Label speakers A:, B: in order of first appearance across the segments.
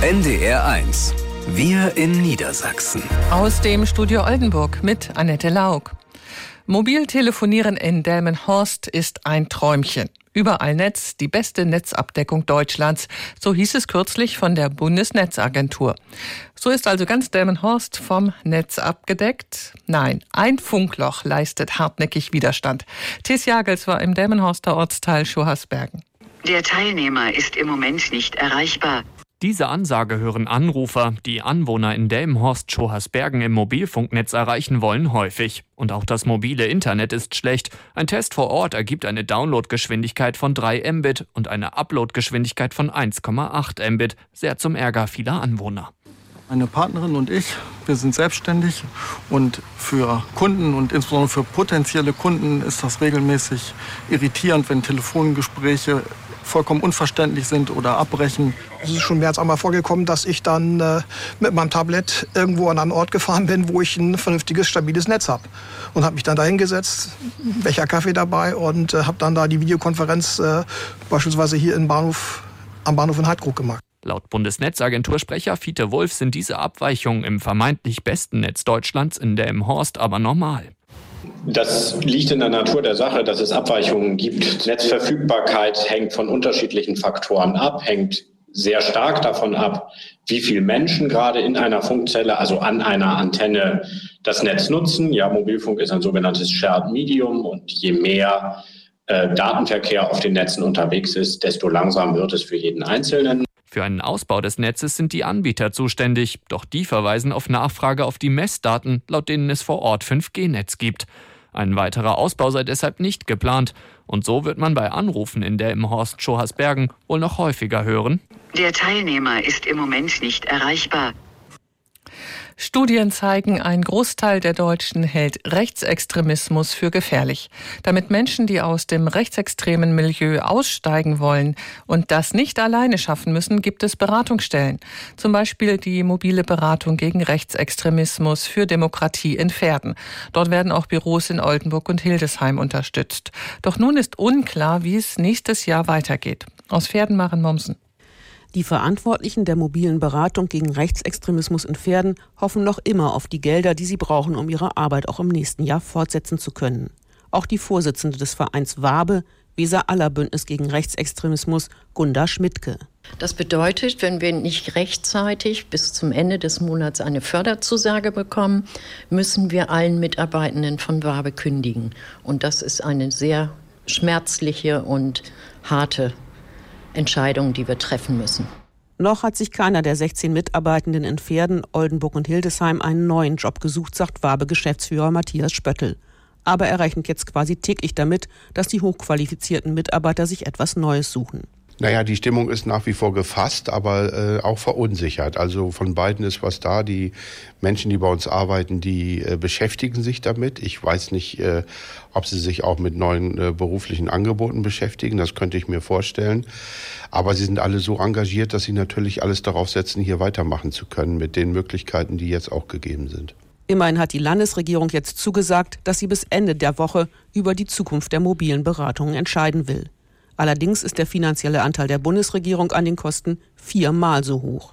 A: NDR1. Wir in Niedersachsen.
B: Aus dem Studio Oldenburg mit Annette Laug. Mobiltelefonieren in Delmenhorst ist ein Träumchen. Überall Netz, die beste Netzabdeckung Deutschlands. So hieß es kürzlich von der Bundesnetzagentur. So ist also ganz Delmenhorst vom Netz abgedeckt? Nein, ein Funkloch leistet hartnäckig Widerstand. Thies Jagels war im Delmenhorster Ortsteil Schoharsbergen.
C: Der Teilnehmer ist im Moment nicht erreichbar.
D: Diese Ansage hören Anrufer, die Anwohner in Delmenhorst-Schoharsbergen im Mobilfunknetz erreichen wollen, häufig. Und auch das mobile Internet ist schlecht. Ein Test vor Ort ergibt eine Downloadgeschwindigkeit von 3 Mbit und eine Uploadgeschwindigkeit von 1,8 Mbit. Sehr zum Ärger vieler Anwohner.
E: Meine Partnerin und ich, wir sind selbstständig und für Kunden und insbesondere für potenzielle Kunden ist das regelmäßig irritierend, wenn Telefongespräche vollkommen unverständlich sind oder abbrechen.
F: Es ist schon mehr als einmal vorgekommen, dass ich dann mit meinem Tablet irgendwo an einen Ort gefahren bin, wo ich ein vernünftiges, stabiles Netz habe. Und habe mich dann da hingesetzt, Becher Kaffee dabei und habe dann da die Videokonferenz beispielsweise hier am Bahnhof in Heidkrug gemacht.
D: Laut Bundesnetzagentursprecher Fiete Wulff sind diese Abweichungen im vermeintlich besten Netz Deutschlands in Delmenhorst aber normal.
G: Das liegt in der Natur der Sache, dass es Abweichungen gibt. Netzverfügbarkeit hängt von unterschiedlichen Faktoren ab, hängt sehr stark davon ab, wie viele Menschen gerade in einer Funkzelle, also an einer Antenne, das Netz nutzen. Ja, Mobilfunk ist ein sogenanntes Shared Medium und je mehr Datenverkehr auf den Netzen unterwegs ist, desto langsamer wird es für jeden Einzelnen.
D: Für einen Ausbau des Netzes sind die Anbieter zuständig, doch die verweisen auf Nachfrage auf die Messdaten, laut denen es vor Ort 5G-Netz gibt. Ein weiterer Ausbau sei deshalb nicht geplant. Und so wird man bei Anrufen in Delmenhorst-Schoharsbergen wohl noch häufiger hören:
C: Der Teilnehmer ist im Moment nicht erreichbar.
B: Studien zeigen, ein Großteil der Deutschen hält Rechtsextremismus für gefährlich. Damit Menschen, die aus dem rechtsextremen Milieu aussteigen wollen und das nicht alleine schaffen müssen, gibt es Beratungsstellen. Zum Beispiel die mobile Beratung gegen Rechtsextremismus für Demokratie in Verden. Dort werden auch Büros in Oldenburg und Hildesheim unterstützt. Doch nun ist unklar, wie es nächstes Jahr weitergeht. Aus Verden, Maren Mommsen.
H: Die Verantwortlichen der mobilen Beratung gegen Rechtsextremismus in Verden hoffen noch immer auf die Gelder, die sie brauchen, um ihre Arbeit auch im nächsten Jahr fortsetzen zu können. Auch die Vorsitzende des Vereins WABE, Weser-Aller-Bündnis gegen Rechtsextremismus, Gunda Schmidtke.
I: Das bedeutet, wenn wir nicht rechtzeitig bis zum Ende des Monats eine Förderzusage bekommen, müssen wir allen Mitarbeitenden von WABE kündigen. Und das ist eine sehr schmerzliche und harte Entscheidungen, die wir treffen müssen.
H: Noch hat sich keiner der 16 Mitarbeitenden in Verden, Oldenburg und Hildesheim einen neuen Job gesucht, sagt WABE-Geschäftsführer Matthias Spöttl. Aber er rechnet jetzt quasi täglich damit, dass die hochqualifizierten Mitarbeiter sich etwas Neues suchen.
J: Naja, die Stimmung ist nach wie vor gefasst, aber auch verunsichert. Also von beiden ist was da. Die Menschen, die bei uns arbeiten, die beschäftigen sich damit. Ich weiß nicht, ob sie sich auch mit neuen beruflichen Angeboten beschäftigen. Das könnte ich mir vorstellen. Aber sie sind alle so engagiert, dass sie natürlich alles darauf setzen, hier weitermachen zu können mit den Möglichkeiten, die jetzt auch gegeben sind.
H: Immerhin hat die Landesregierung jetzt zugesagt, dass sie bis Ende der Woche über die Zukunft der mobilen Beratungen entscheiden will. Allerdings ist der finanzielle Anteil der Bundesregierung an den Kosten 4-mal so hoch.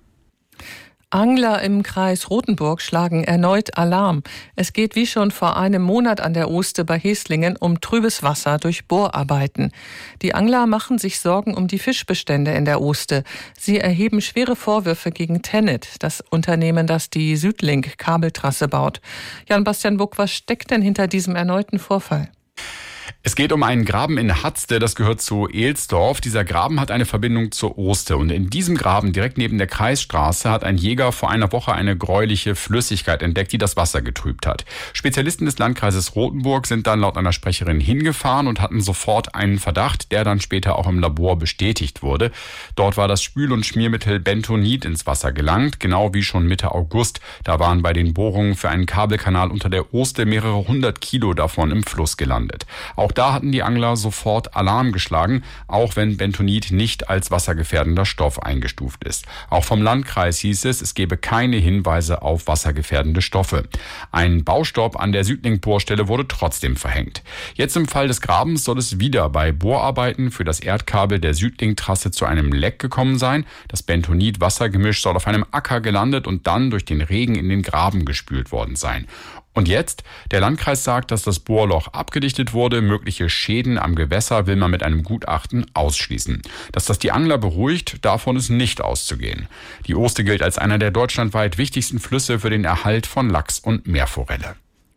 B: Angler im Kreis Rothenburg schlagen erneut Alarm. Es geht wie schon vor einem Monat an der Oste bei Heslingen um trübes Wasser durch Bohrarbeiten. Die Angler machen sich Sorgen um die Fischbestände in der Oste. Sie erheben schwere Vorwürfe gegen Tennet, das Unternehmen, das die Südlink-Kabeltrasse baut. Jan-Bastian Buck, was steckt denn hinter diesem erneuten Vorfall?
K: Es geht um einen Graben in Hatzte, das gehört zu Ehlsdorf. Dieser Graben hat eine Verbindung zur Oste. Und in diesem Graben, direkt neben der Kreisstraße, hat ein Jäger vor einer Woche eine gräuliche Flüssigkeit entdeckt, die das Wasser getrübt hat. Spezialisten des Landkreises Rothenburg sind dann laut einer Sprecherin hingefahren und hatten sofort einen Verdacht, der dann später auch im Labor bestätigt wurde. Dort war das Spül- und Schmiermittel Bentonit ins Wasser gelangt, genau wie schon Mitte August. Da waren bei den Bohrungen für einen Kabelkanal unter der Oste mehrere 100 Kilo davon im Fluss gelandet. Auch da hatten die Angler sofort Alarm geschlagen, auch wenn Bentonit nicht als wassergefährdender Stoff eingestuft ist. Auch vom Landkreis hieß es gebe keine Hinweise auf wassergefährdende Stoffe. Ein Baustopp an der Südling-Bohrstelle wurde trotzdem verhängt. Jetzt im Fall des Grabens soll es wieder bei Bohrarbeiten für das Erdkabel der Südling-Trasse zu einem Leck gekommen sein. Das Bentonit-Wassergemisch soll auf einem Acker gelandet und dann durch den Regen in den Graben gespült worden sein. Und jetzt? Der Landkreis sagt, dass das Bohrloch abgedichtet wurde. Mögliche Schäden am Gewässer will man mit einem Gutachten ausschließen. Dass das die Angler beruhigt, davon ist nicht auszugehen. Die Oste gilt als einer der deutschlandweit wichtigsten Flüsse für den Erhalt von Lachs und Meerforelle.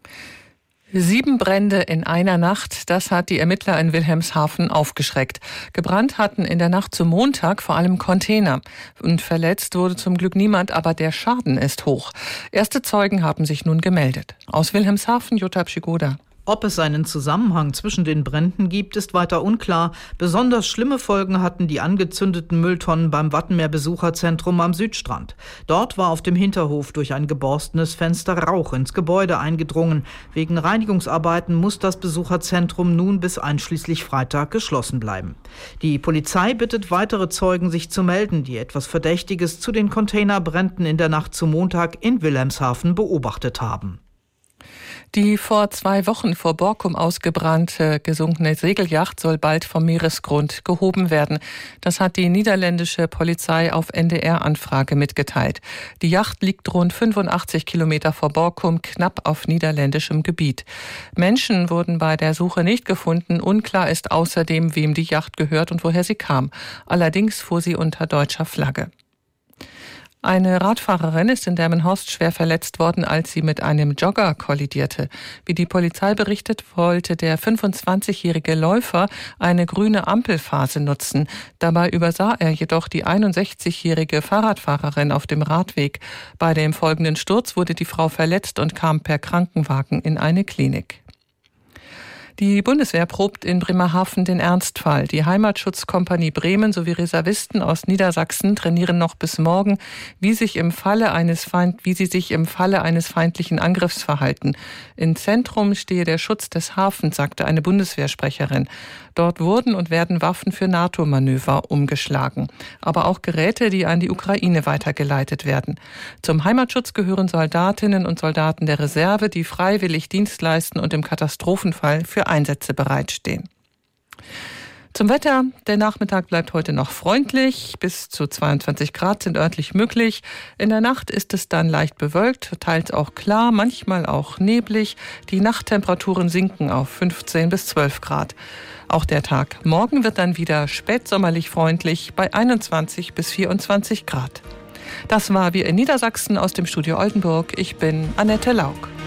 B: 7 Brände in einer Nacht, das hat die Ermittler in Wilhelmshaven aufgeschreckt. Gebrannt hatten in der Nacht zum Montag vor allem Container. Und verletzt wurde zum Glück niemand, aber der Schaden ist hoch. Erste Zeugen haben sich nun gemeldet. Aus Wilhelmshaven, Jutta Pschigoda.
L: Ob es einen Zusammenhang zwischen den Bränden gibt, ist weiter unklar. Besonders schlimme Folgen hatten die angezündeten Mülltonnen beim Wattenmeer-Besucherzentrum am Südstrand. Dort war auf dem Hinterhof durch ein geborstenes Fenster Rauch ins Gebäude eingedrungen. Wegen Reinigungsarbeiten muss das Besucherzentrum nun bis einschließlich Freitag geschlossen bleiben. Die Polizei bittet weitere Zeugen, sich zu melden, die etwas Verdächtiges zu den Containerbränden in der Nacht zum Montag in Wilhelmshaven beobachtet haben.
B: Die vor 2 Wochen vor Borkum ausgebrannte, gesunkene Segelyacht soll bald vom Meeresgrund gehoben werden. Das hat die niederländische Polizei auf NDR-Anfrage mitgeteilt. Die Yacht liegt rund 85 Kilometer vor Borkum, knapp auf niederländischem Gebiet. Menschen wurden bei der Suche nicht gefunden. Unklar ist außerdem, wem die Yacht gehört und woher sie kam. Allerdings fuhr sie unter deutscher Flagge. Eine Radfahrerin ist in Delmenhorst schwer verletzt worden, als sie mit einem Jogger kollidierte. Wie die Polizei berichtet, wollte der 25-jährige Läufer eine grüne Ampelphase nutzen. Dabei übersah er jedoch die 61-jährige Fahrradfahrerin auf dem Radweg. Bei dem folgenden Sturz wurde die Frau verletzt und kam per Krankenwagen in eine Klinik. Die Bundeswehr probt in Bremerhaven den Ernstfall. Die Heimatschutzkompanie Bremen sowie Reservisten aus Niedersachsen trainieren noch bis morgen, wie sie sich im Falle eines feindlichen Angriffs verhalten. Im Zentrum stehe der Schutz des Hafens, sagte eine Bundeswehrsprecherin. Dort wurden und werden Waffen für NATO-Manöver umgeschlagen. Aber auch Geräte, die an die Ukraine weitergeleitet werden. Zum Heimatschutz gehören Soldatinnen und Soldaten der Reserve, die freiwillig Dienst leisten und im Katastrophenfall für Einsätze bereitstehen. Zum Wetter. Der Nachmittag bleibt heute noch freundlich. Bis zu 22 Grad sind örtlich möglich. In der Nacht ist es dann leicht bewölkt, teils auch klar, manchmal auch neblig. Die Nachttemperaturen sinken auf 15 bis 12 Grad. Auch der Tag morgen wird dann wieder spätsommerlich freundlich bei 21 bis 24 Grad. Das war Wir in Niedersachsen aus dem Studio Oldenburg. Ich bin Annette Lauk.